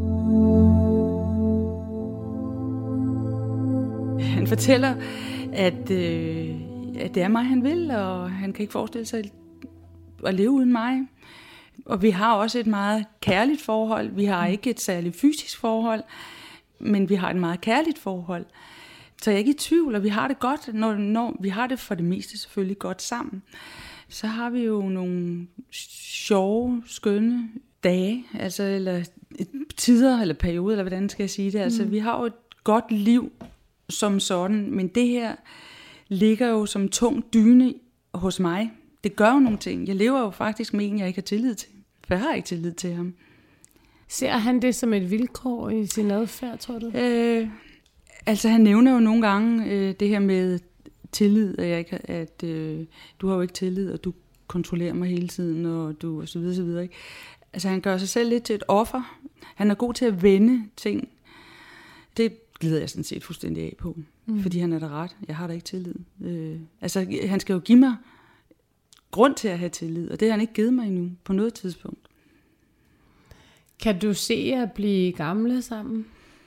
Han fortæller, at, øh, at det er mig, han vil, og han kan ikke forestille sig at leve uden mig. Og vi har også et meget kærligt forhold. Vi har ikke et særligt fysisk forhold, men vi har et meget kærligt forhold. Så jeg er ikke i tvivl, og vi har det godt, når, når vi har det for det meste selvfølgelig godt sammen. Så har vi jo nogle sjove, skønne dage, altså eller tider eller perioder, eller hvordan skal jeg sige det. Altså vi har jo et godt liv som sådan, men det her ligger jo som tung dyne hos mig. Det gør jo nogle ting. Jeg lever jo faktisk med en, jeg ikke har tillid til, for jeg har ikke tillid til ham. Ser han det som et vilkår i sin adfærd, tror du? Øh, altså han nævner jo nogle gange øh, det her med tillid, at, jeg ikke, at øh, du har jo ikke tillid, og du kontrollerer mig hele tiden, og du og så videre, så videre, ikke? Altså han gør sig selv lidt til et offer. Han er god til at vende ting. Det glider jeg sådan set fuldstændig af på. Mm. Fordi han er da ret. Jeg har da ikke tillid. Øh, altså han skal jo give mig grund til at have tillid. Og det har han ikke givet mig endnu på noget tidspunkt. Kan du se at blive gamle sammen?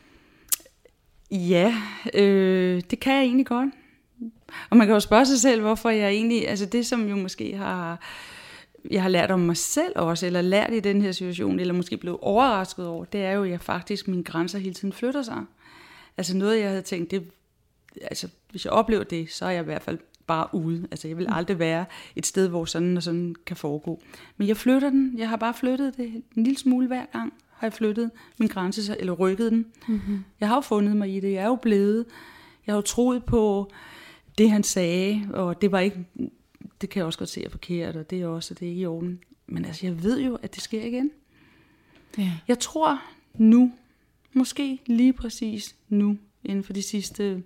Ja, øh, det kan jeg egentlig godt. Og man kan jo spørge sig selv, hvorfor jeg egentlig... Altså det, som jo måske har... Jeg har lært om mig selv også, eller lært i den her situation, eller måske blevet overrasket over, det er jo, at jeg faktisk, mine grænser hele tiden flytter sig. Altså noget, jeg havde tænkt, det, altså hvis jeg oplever det, så er jeg i hvert fald bare ude. Altså jeg vil aldrig være et sted, hvor sådan og sådan kan foregå. Men jeg flytter den. Jeg har bare flyttet det en lille smule hver gang. Har jeg flyttet min grænse, eller rykket den. Mm-hmm. Jeg har jo fundet mig i det. Jeg er jo blevet. Jeg har jo troet på det, han sagde, og det var ikke... Det kan jeg også godt se er forkert, og det er også, det er ikke i orden. Men altså, jeg ved jo, at det sker igen. Ja. Jeg tror nu, måske lige præcis nu, inden for de sidste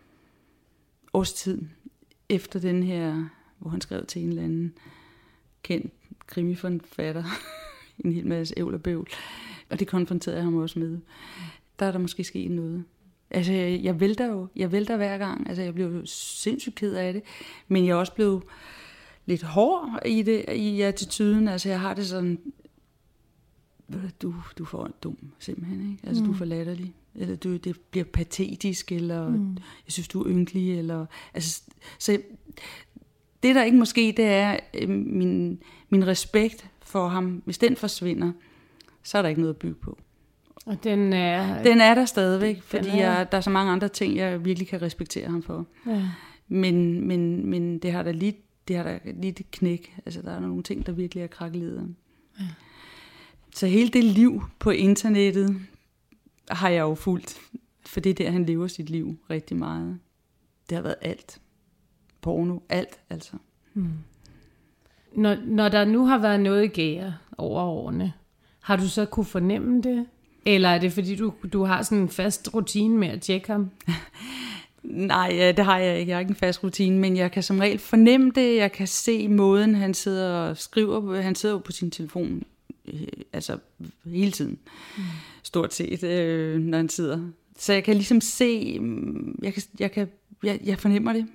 års tid, efter den her, hvor han skrev til en eller anden kendt krimiforfatter, en hel masse ævl og bøvl, og det konfronterede jeg ham også med. Der er der måske sket noget. Altså, jeg, jeg vælter jo, jeg vælter hver gang. Altså, jeg blev jo sindssygt ked af det, men jeg er også blevet lidt hård i det, i attituden. Altså, jeg har det sådan, du, du er for dum, simpelthen, ikke? Altså, mm. du er for latterlig, eller du, det bliver patetisk, eller mm. jeg synes, du er ynkelig, eller, altså, så det, der ikke måske, det er min, min respekt for ham. Hvis den forsvinder, så er der ikke noget at bygge på. Og den er... Den er der stadigvæk, fordi er... Jeg, der er så mange andre ting, jeg virkelig kan respektere ham for. Ja. Men, men, men det har da lige, det har da lige et knæk. Altså, der er nogle ting, der virkelig er krakkeleret. Ja. Så hele det liv på internettet har jeg jo fulgt. For det er der, han lever sit liv rigtig meget. Det har været alt. Porno, alt altså. Hmm. Når, når der nu har været noget i gære over årene, har du så kunne fornemme det? Eller er det, fordi du, du har sådan en fast rutine med at tjekke ham? Nej, det har jeg ikke. Jeg har ikke en fast rutine, men jeg kan som regel fornemme det. Jeg kan se måden, han sidder og skriver. Han sidder jo på sin telefon altså hele tiden. Mm. Stort set, øh, når han sidder. Så jeg kan ligesom se, jeg, kan, jeg, kan, jeg, jeg fornemmer det.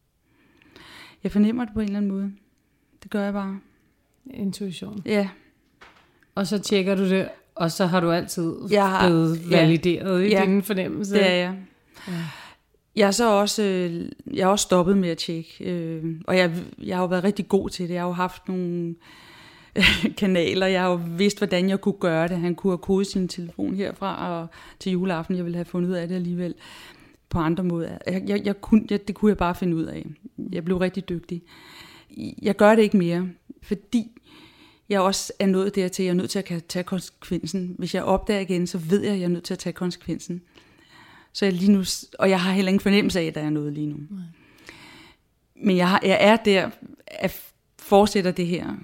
Jeg fornemmer det på en eller anden måde. Det gør jeg bare. Intuition. Ja. Og så tjekker du det, og så har du altid jeg har, blevet valideret ja, i ja, din fornemmelse. Det er jeg. Ja. Jeg er så også, øh, jeg har også stoppet med at tjekke, øh, og jeg, jeg har jo været rigtig god til det. Jeg har jo haft nogle øh, kanaler, jeg har jo vidst, hvordan jeg kunne gøre det. Han kunne have kodet sin telefon herfra og til juleaften, jeg ville have fundet ud af det alligevel på andre måder. Jeg, jeg, jeg kunne, jeg, det kunne jeg bare finde ud af. Jeg blev rigtig dygtig. Jeg gør det ikke mere, fordi jeg også er nået dertil, jeg er nødt til at tage konsekvensen. Hvis jeg opdager igen, så ved jeg, at jeg er nødt til at tage konsekvensen. Så jeg lige nu, og jeg har heller ingen fornemmelse af, at der er noget lige nu. Nej. Men jeg, har, jeg er der, at fortsætter det her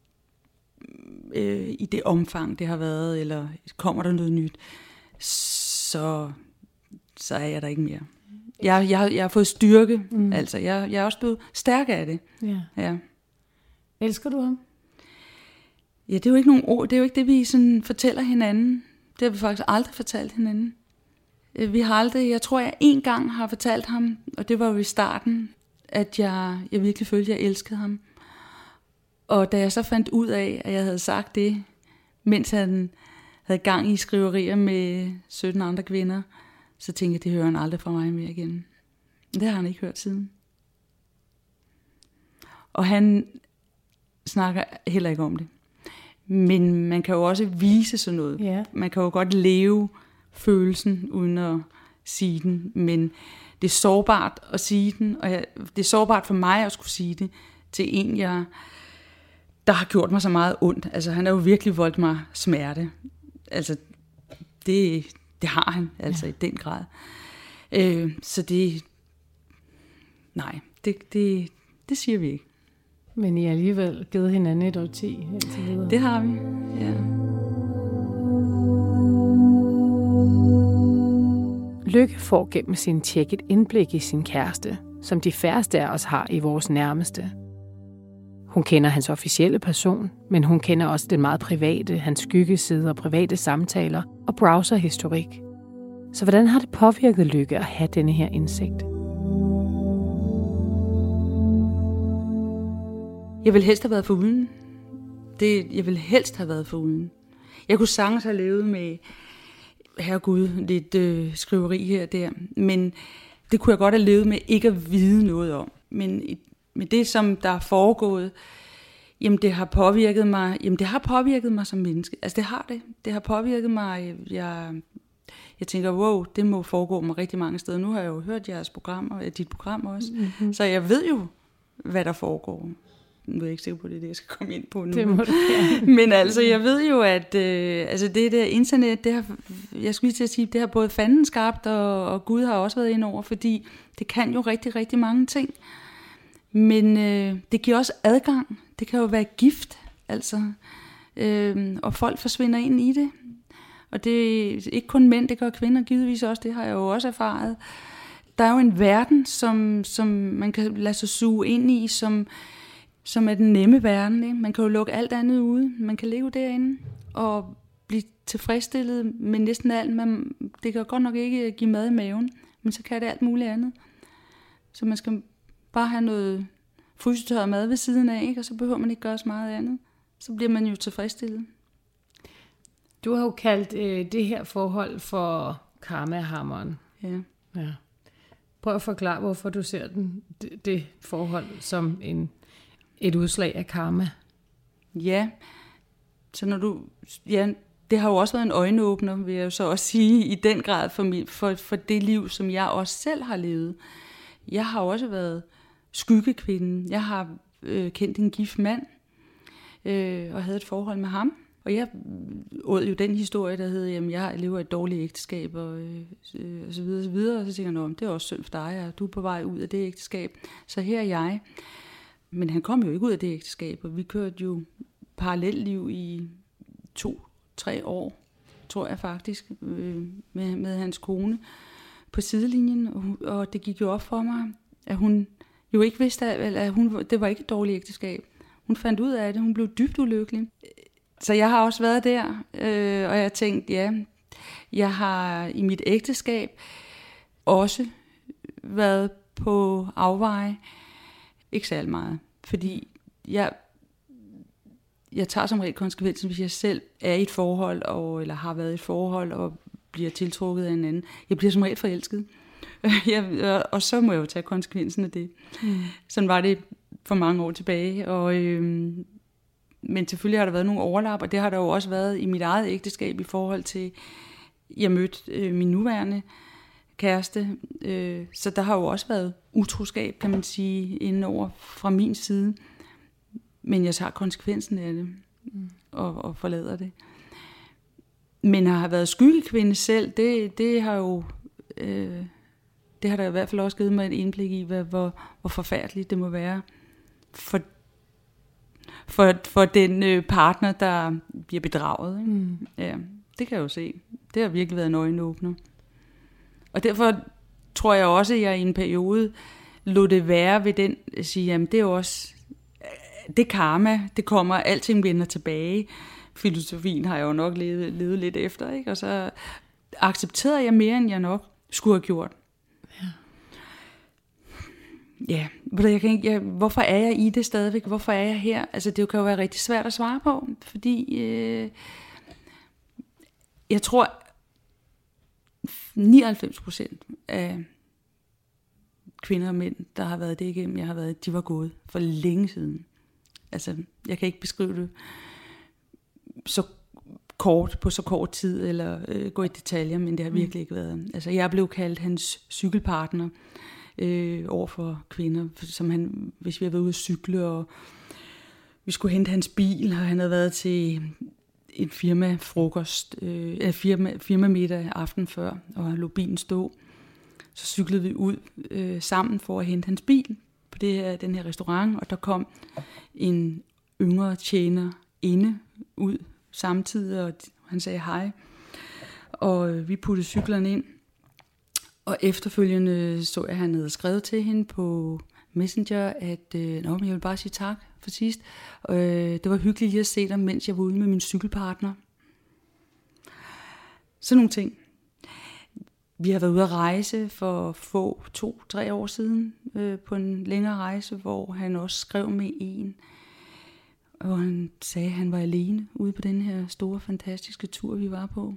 øh, i det omfang, det har været, eller kommer der noget nyt, så, så er jeg der ikke mere. Jeg, jeg, jeg har fået styrke, mm. altså. Jeg, jeg er også blevet stærk af det. Ja. Ja. Elsker du ham? Ja, det er jo ikke nogen ord. Det er jo ikke det, vi sådan fortæller hinanden. Det har vi faktisk aldrig fortalt hinanden. Vi har aldrig, jeg tror, jeg en gang har fortalt ham, og det var jo i starten, at jeg, jeg virkelig følte, at jeg elskede ham. Og da jeg så fandt ud af, at jeg havde sagt det, mens han havde gang i skriverier med sytten andre kvinder, så tænkte jeg, det hører han aldrig fra mig mere igen. Det har han ikke hørt siden. Og han snakker heller ikke om det. Men man kan jo også vise sådan noget. Yeah. Man kan jo godt leve følelsen uden at sige den, men det er sårbart at sige den, og jeg, det er sårbart for mig at skulle sige det til en, jeg, der har gjort mig så meget ondt. Altså, han har jo virkelig voldt mig smerte. Altså, det, det har han, altså, ja. I den grad. Øh, så det, nej, det, det, det siger vi ikke. Men I har alligevel givet hinanden et årti indtil videre. Det har vi, ja. Lykke får gennem sin tjek et indblik i sin kæreste, som de færreste af os har i vores nærmeste. Hun kender hans officielle person, men hun kender også den meget private, hans skyggeside og private samtaler og browserhistorik. Så hvordan har det påvirket Lykke at have denne her indsigt? Jeg ville helst have været foruden. Det, jeg ville helst have været foruden. Jeg kunne sagtens have levet med, herregud, lidt øh, skriveri her og der, men det kunne jeg godt have levet med ikke at vide noget om. Men med det, som der er foregået, jamen det har påvirket mig, jamen det har påvirket mig som menneske. Altså det har det. Det har påvirket mig, jeg, jeg tænker, wow, det må foregå mig rigtig mange steder. Nu har jeg jo hørt jeres programmer, dit program også, mm-hmm. Så jeg ved jo, hvad der foregår. Nu er jeg ikke sikker på, det er det, jeg skal komme ind på nu. Det må du gerne. Men altså, jeg ved jo, at øh, altså det der internet, det har, jeg skulle lige til at sige, det har både fanden skabt, og, og Gud har også været ind over, fordi det kan jo rigtig, rigtig mange ting. Men øh, det giver også adgang. Det kan jo være gift, altså. Øh, og folk forsvinder ind i det. Og det er ikke kun mænd, det gør kvinder givetvis også, det har jeg jo også erfaret. Der er jo en verden, som, som man kan lade sig suge ind i, som... som er den nemme verden. Ikke? Man kan jo lukke alt andet ude. Man kan leve derinde og blive tilfredsstillet med næsten alt. Man, det kan godt nok ikke give mad i maven, men så kan det alt muligt andet. Så man skal bare have noget frysetørret mad ved siden af, ikke? Og så behøver man ikke gøre så meget andet. Så bliver man jo tilfredsstillet. Du har jo kaldt øh, det her forhold for karma-hammeren. Ja. Ja. Prøv at forklare, hvorfor du ser den, det, det forhold som en et udslag af karma. Ja, så når du, ja, det har jo også været en øjenåbner, vil jeg jo så også sige, i den grad for, mit, for, for det liv, som jeg også selv har levet. Jeg har også været skyggekvinden. Jeg har øh, kendt en gift mand, øh, og havde et forhold med ham. Og jeg åd jo den historie, der hed, jamen jeg lever et dårligt ægteskab, og, øh, og så videre, og så videre. Og så tænker jeg, det er også synd for dig, og du er på vej ud af det ægteskab. Så her er jeg. Men han kom jo ikke ud af det ægteskab, og vi kørte jo parallelliv i to, tre år, tror jeg faktisk, øh, med, med hans kone på sidelinjen. Og, og det gik jo op for mig, at hun jo ikke vidste, at hun, det var ikke et dårligt ægteskab. Hun fandt ud af det, hun blev dybt ulykkelig. Så jeg har også været der, øh, og jeg tænkte, ja, jeg har i mit ægteskab også været på afveje. Ikke særlig meget, fordi jeg, jeg tager som regel konsekvensen, hvis jeg selv er i et forhold, og, eller har været i et forhold, og bliver tiltrukket af en anden. Jeg bliver som regel forelsket, jeg, og så må jeg jo tage konsekvensen af det. Mm. Sådan var det for mange år tilbage, og, øhm, men selvfølgelig har der været nogle overlap, og det har der jo også været i mit eget ægteskab i forhold til, jeg mødte øh, min nuværende kæreste, øh, så der har jo også været utroskab, kan man sige, indenover fra min side, men jeg tager konsekvensen af det, mm. og, og forlader det. Men at have været skyggekvinde selv, det, det har jo, øh, det har der i hvert fald også givet mig et indblik i, hvad, hvor, hvor forfærdeligt det må være for, for, for den øh, partner, der bliver bedraget. Ikke? Mm. Ja, det kan jeg jo se. Det har virkelig været en øjenåbner. Og derfor tror jeg også, at jeg i en periode lod det være ved den, at sige, jamen det er også, det karma, det kommer, alting vender tilbage. Filosofien har jeg jo nok levet, levet lidt efter, ikke? Og så accepterede jeg mere, end jeg nok skulle have gjort. Ja. Ja, jeg kan ikke, jeg, hvorfor er jeg i det stadigvæk? Hvorfor er jeg her? Altså det kan jo være rigtig svært at svare på, fordi øh, jeg tror, nioghalvfems procent af kvinder og mænd, der har været det igennem, jeg har været, de var gået for længe siden. Altså, jeg kan ikke beskrive det så kort, på så kort tid, eller øh, gå i detaljer, men det har virkelig ikke været. Altså, jeg blev kaldt hans cykelpartner øh, over for kvinder, som han, hvis vi havde været ude at cykle, og vi skulle hente hans bil, og han havde været til en firma frokost, øh, firma, firma middag aften før, og han lå bilen stå. Så cyklede vi ud øh, sammen for at hente hans bil på det her, den her restaurant, og der kom en yngre tjener inde ud samtidig, og han sagde hej. Og øh, vi puttede cyklerne ind, og efterfølgende så jeg, at han havde skrevet til hende på Messenger, at øh, nå, men jeg vil bare sige tak for sidst. Øh, det var hyggeligt lige at se dig, mens jeg var ude med min cykelpartner. Sådan nogle ting. Vi har været ude at rejse for få, to, tre år siden øh, på en længere rejse, hvor han også skrev med en, og han sagde, at han var alene ude på den her store, fantastiske tur, vi var på.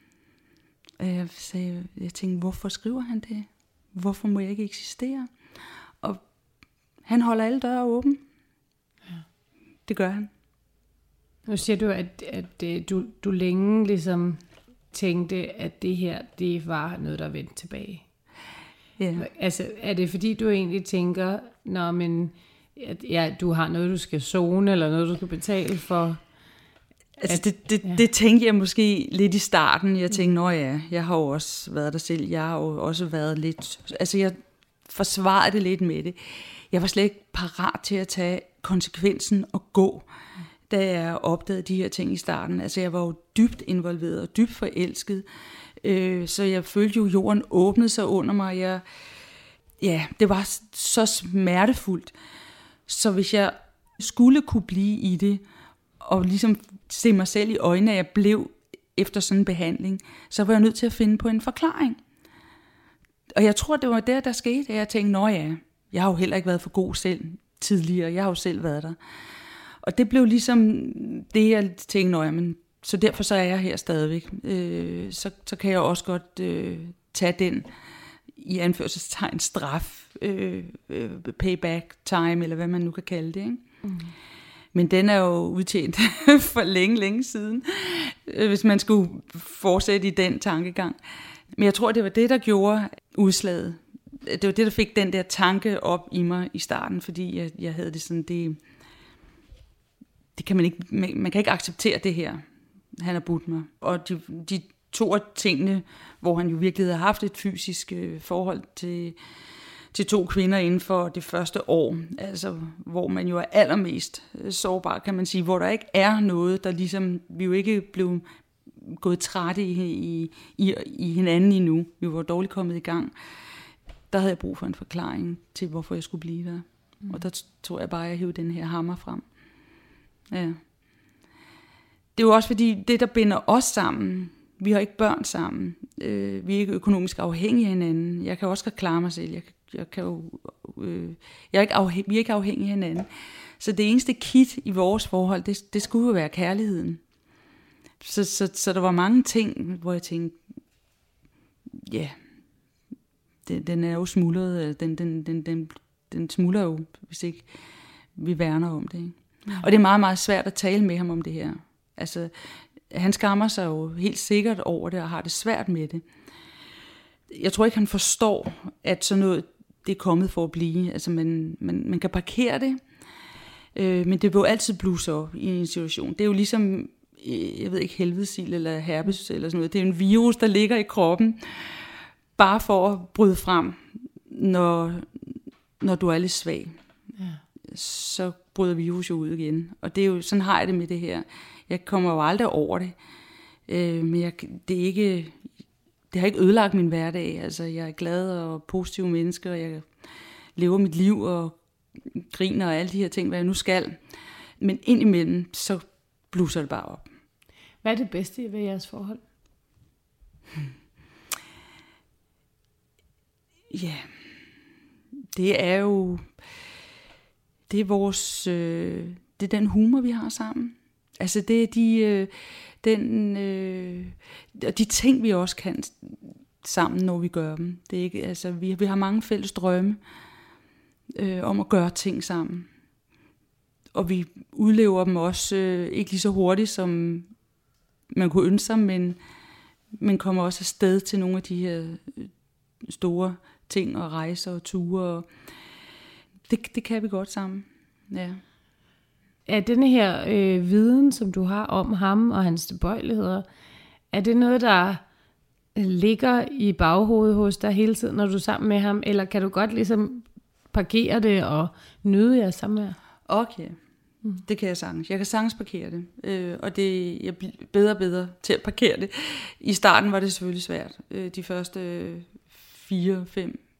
Og jeg, sagde, jeg tænkte, hvorfor skriver han det? Hvorfor må jeg ikke eksistere? Og han holder alle døre åbne. Ja. Det gør han. Nu siger du, at, at du, du længe ligesom tænkte, at det her, det var noget, der vendte tilbage. Ja. Altså, er det fordi, du egentlig tænker, når men, at, ja, du har noget, du skal zone, eller noget, du skal betale for? Altså, at, det, det, ja. det tænkte jeg måske lidt i starten. Jeg tænkte, nå ja, jeg har jo også været der selv. Jeg har jo også været lidt... Altså, jeg forsvarede det lidt med det. Jeg var slet ikke parat til at tage konsekvensen og gå, da jeg opdagede de her ting i starten. Altså, jeg var jo dybt involveret og dybt forelsket. Øh, så jeg følte jo, jorden åbnede sig under mig. Jeg, ja, det var så smertefuldt. Så hvis jeg skulle kunne blive i det, og ligesom se mig selv i øjnene, at jeg blev efter sådan en behandling, så var jeg nødt til at finde på en forklaring. Og jeg tror, det var der, der skete, at jeg tænkte, nå ja, jeg har jo heller ikke været for god selv tidligere, jeg har jo selv været der. Og det blev ligesom det, jeg tænkte, nå ja, men så derfor så er jeg her stadigvæk. Øh, så, så kan jeg også godt øh, tage den i anførselstegn straf, øh, øh, payback time, eller hvad man nu kan kalde det, ikke? Mm. Men den er jo udtjent for længe, længe siden, hvis man skulle fortsætte i den tankegang. Men jeg tror, det var det, der gjorde udslaget. Det var det, der fik den der tanke op i mig i starten, fordi jeg, jeg havde det sådan, det, det kan man ikke, man kan ikke acceptere det her, han har budt mig. Og de, de to af tingene, hvor han jo virkelig havde haft et fysisk forhold til, til to kvinder inden for det første år, altså hvor man jo er allermest sårbar, kan man sige, hvor der ikke er noget, der ligesom, vi jo ikke blev gået trætte i, i, i, i hinanden endnu, vi var dårligt kommet i gang, der havde jeg brug for en forklaring til, hvorfor jeg skulle blive der. Mm. Og der tror jeg bare, at jeg hævde den her hammer frem. Ja. Det er jo også fordi, det der binder os sammen, vi har ikke børn sammen, øh, vi er ikke økonomisk afhængige af hinanden, jeg kan også godt klare mig selv, jeg kan Jeg kan jo, øh, jeg er ikke afhæng, vi er ikke afhængige af hinanden. Så det eneste kit i vores forhold, det, det skulle jo være kærligheden. Så, så, så der var mange ting, hvor jeg tænkte, ja, yeah, den, den er jo smuldret, den, den, den, den, den smuldrer jo, hvis ikke vi værner om det. Ikke? Ja. Og det er meget, meget svært at tale med ham om det her. Altså, han skammer sig jo helt sikkert over det, og har det svært med det. Jeg tror ikke, han forstår, at sådan noget, det er kommet for at blive. Altså, man, man, man kan parkere det, øh, men det vil jo altid blusse op i en situation. Det er jo ligesom, jeg ved ikke, helvedesil eller herpes eller sådan noget. Det er en virus, der ligger i kroppen, bare for at bryde frem, når, når du er lidt svag. Ja. Så bryder virus jo ud igen. Og det er jo, sådan har jeg det med det her. Jeg kommer jo aldrig over det, øh, men jeg, det er ikke... Det har ikke ødelagt min hverdag. Altså, jeg er glad og positiv menneske, og jeg lever mit liv og griner og alle de her ting, hvad jeg nu skal. Men indimellem, så blusser det bare op. Hvad er det bedste ved jeres forhold? Ja, det er jo det er vores øh, det er den humor, vi har sammen. Altså det er de øh, den øh, og de ting, vi også kan sammen, når vi gør dem. Det er ikke, altså vi vi har mange fælles drømme øh, om at gøre ting sammen. Og vi udlever dem også øh, ikke lige så hurtigt, som man kunne ønske sig, men men kommer også afsted til nogle af de her store ting og rejser og ture. Og det, det kan vi godt sammen. Ja. Er denne her øh, viden, som du har om ham og hans tilbøjeligheder, er det noget, der ligger i baghovedet hos dig hele tiden, når du er sammen med ham? Eller kan du godt ligesom parkere det og nyde jeres samvær? Okay, mm. Det kan jeg sagtens. Jeg kan sagtens parkere det. Øh, og det, jeg bliver bedre og bedre til at parkere det. I starten var det selvfølgelig svært. Øh, de første fire, fem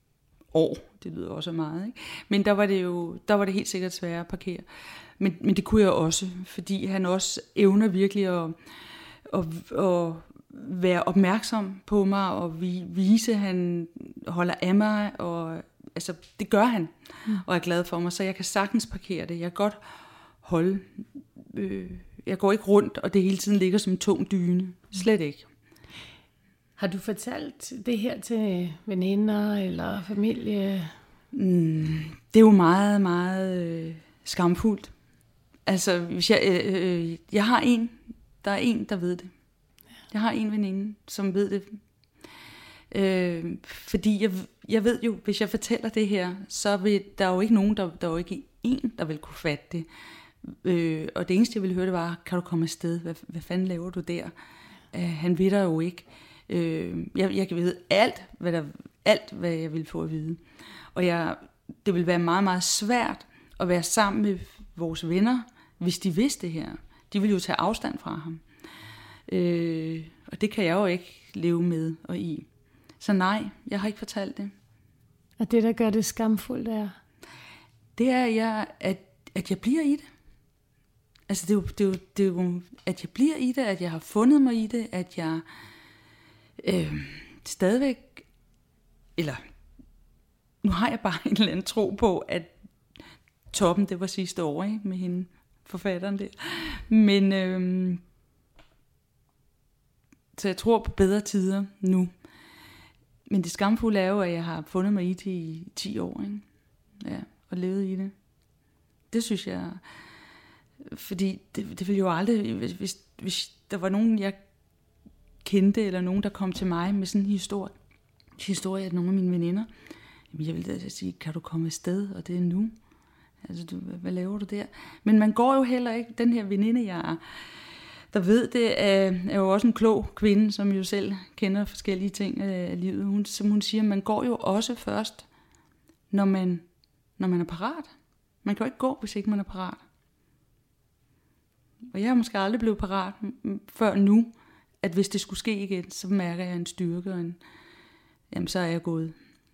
år. Det lyder også meget, ikke? Men der var det jo, der var det helt sikkert sværere at parkere. Men, men det kunne jeg også, fordi han også evner virkelig at, at, at være opmærksom på mig, og vise, at han holder af mig, og altså, det gør han, mm. og er glad for mig, så jeg kan sagtens parkere det. Jeg kan godt holde, øh, jeg går ikke rundt, og det hele tiden ligger som en tung dyne. Slet ikke. Har du fortalt det her til veninder eller familie? Mm, det er jo meget, meget øh, skamfuldt. Altså, hvis jeg, øh, øh, jeg har en, der er en, der ved det. Jeg har en veninde, som ved det. Øh, fordi jeg, jeg ved jo, hvis jeg fortæller det her, så vil der jo ikke nogen, der, der er jo ikke en, der vil kunne fatte det. Øh, og det eneste, jeg ville høre, det var, kan du komme afsted? Hvad, hvad fanden laver du der? Øh, han ved der jo ikke. Øh, jeg, jeg kan vide alt hvad, der, alt, hvad jeg vil få at vide. Og jeg, det vil være meget, meget svært at være sammen med vores venner, hvis de vidste det her. De vil jo tage afstand fra ham. Øh, og det kan jeg jo ikke leve med og i. Så nej, jeg har ikke fortalt det. Og det, der gør det skamfuldt, er? Det er, jeg, at, at jeg bliver i det. Altså, det er, jo, det, er jo, det er jo, at jeg bliver i det, at jeg har fundet mig i det, at jeg øh, stadigvæk, eller nu har jeg bare en eller anden tro på, at toppen, det var sidste år, ikke, med hende, forfatteren der. Men, øh, så jeg tror på bedre tider nu. Men det skamfulde er jo, at jeg har fundet mig i det i ti år, ikke? Ja, og levet i det. Det synes jeg, fordi det, det ville jo aldrig, hvis, hvis der var nogen, jeg kendte, eller nogen, der kom til mig med sådan en historie, historie af nogle af mine veninder, jamen jeg ville da sige, kan du komme afsted, og det er nu. Altså, du, hvad laver du der? Men man går jo heller ikke, den her veninde, jeg der ved det, er jo også en klog kvinde, som jo selv kender forskellige ting af livet. Hun, som hun siger, man går jo også først, når man, når man er parat. Man kan jo ikke gå, hvis ikke man er parat. Og jeg har måske aldrig blevet parat før nu, at hvis det skulle ske igen, så mærker jeg en styrke, og en, jamen så er jeg gået.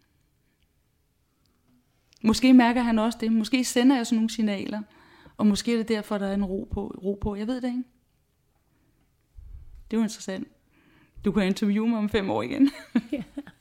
Måske mærker han også det. Måske sender jeg sådan nogle signaler, og måske er det derfor, der er en ro på. Ro på. Jeg ved det ikke. Det er jo interessant. Du kan interviewe mig om fem år igen. Ja.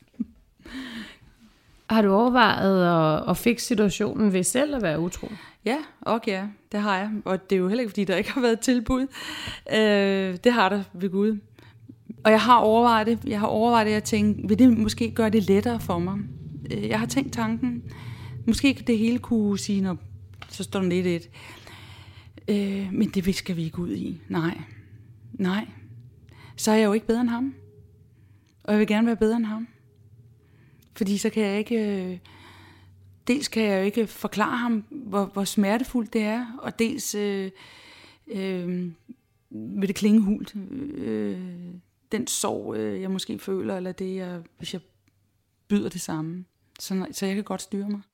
Har du overvejet at, at fikse situationen ved selv at være utro? Ja, okay, ja, det har jeg. Og det er jo heller ikke, fordi der ikke har været tilbud. Øh, det har der ved Gud. Og jeg har overvejet det. Jeg har overvejet det, at tænke, vil det måske gøre det lettere for mig? Jeg har tænkt tanken. Måske det hele kunne sige, når så står der lidt et. Øh, men det skal vi ikke ud i. Nej. Nej. Så er jeg jo ikke bedre end ham. Og jeg vil gerne være bedre end ham. Fordi så kan jeg ikke... Øh, dels kan jeg jo ikke forklare ham, hvor, hvor smertefuldt det er, og dels øh, øh, vil det klinge hult. Øh, den sorg, øh, jeg måske føler, eller det, jeg, hvis jeg byder det samme. Så, så jeg kan godt styre mig.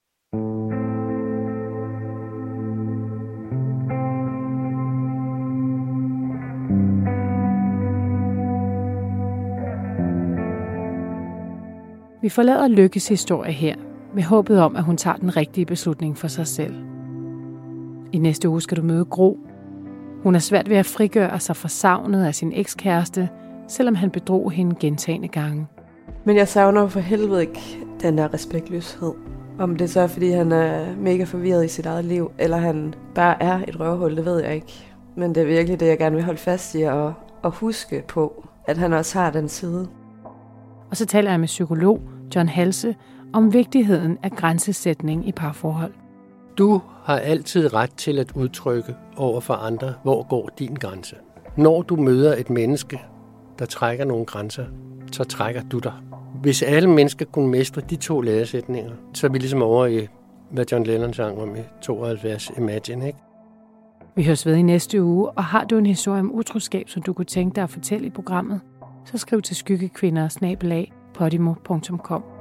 Vi forlader Lykkes historie her, med håbet om, at hun tager den rigtige beslutning for sig selv. I næste uge skal du møde Gro. Hun er svært ved at frigøre sig fra savnet af sin ekskæreste, selvom han bedrog hende gentagne gange. Men jeg savner for helvede ikke den der respektløshed. Om det så er, fordi han er mega forvirret i sit eget liv, eller han bare er et røvhul, det ved jeg ikke. Men det er virkelig det, jeg gerne vil holde fast i, og, og huske på, at han også har den side. Og så taler jeg med psykolog John Halse om vigtigheden af grænsesætning i parforhold. Du har altid ret til at udtrykke over for andre, hvor går din grænse. Når du møder et menneske, der trækker nogle grænser, så trækker du dig. Hvis alle mennesker kunne mestre de to læresætninger, så er vi ligesom over i, hvad John Lennon sang om i tooghalvfjerds, Imagine, ikke? Vi høres ved i næste uge, og har du en historie om utroskab, som du kunne tænke dig at fortælle i programmet, så skriv til skyggekvinder snabel-a podimo punktum com.